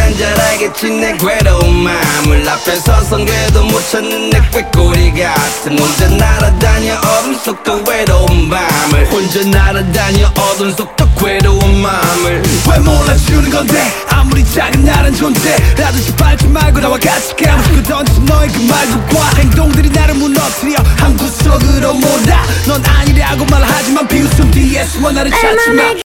난 잘 알겠지 내 괴로운 마음을 앞에 서선 궤도 못 찾는 내 꾀꼬리 같은 혼자 날아다녀 어둠 속 더 외로운 밤을 혼자 날아다녀 어둠 속 더 괴로운 마음을 왜 몰라주는 건데 아무리 작은 나란 존재라도 짓밟지 말고 나와 같이 가고 던진 너의 그 말들과 행동들이 나를 무너뜨려 한 구석으로 몰아 넌 아니라고 말하지만 비웃음 뒤에 숨어 나를 찾지 마